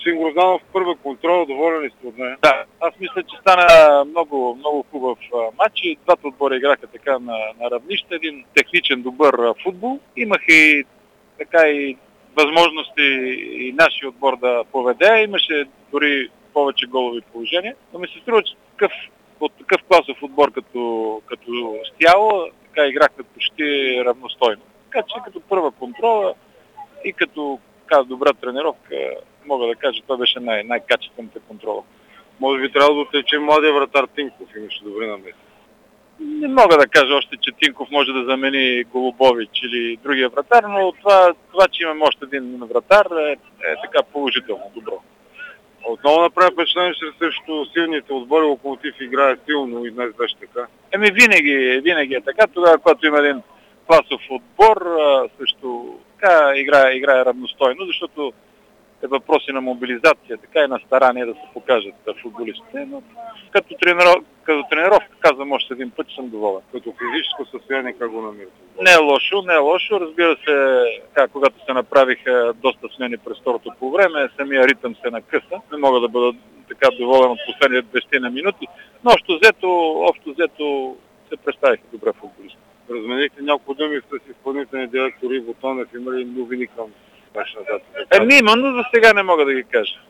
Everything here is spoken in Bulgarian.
Господин Грозданов, първа контрол, доволен ли сте от нея? Да, аз мисля, че стана много хубав матч и двата отбора играха така на равнище, един техничен добър футбол. Имаха и така и възможности и нашия отбор да поведе, имаше дори повече голови положения, но ми се струва, че от такъв класов отбор като Стяло, така играхме почти равностойно. Така че като първа контрола и като добра тренировка, мога да кажа, това беше най-качествената контрола. Може би трябва да отличи младия вратар Тинков, имаше добри намеси. Не мога да кажа още, че Тинков може да замени Голубович или другия вратар, но това че имаме още един вратар е така положително, добро. Отново направя впечатление, че срещу силните отбори Локомотив играе силно и днес беше така. Винаги е така. Тогава, когато има един класов отбор, също така играе равностойно, защото е въпроси на мобилизация, така и на старание да се покажат футболистите. Но като тренировка, казвам още един път, че съм доволен. Като физическо състояние как го намирате? Не е лошо. Разбира се, когато се направиха доста смени през второто по време, самия ритъм се накъса. Не мога да бъда така доволен от последните 20 на минути, но общо взето се представиха добре футболисти. Разменихте няколко думи с изпълнителни директори Ботонев, има ли новини към вашата дата? Има, но за сега не мога да ги кажа.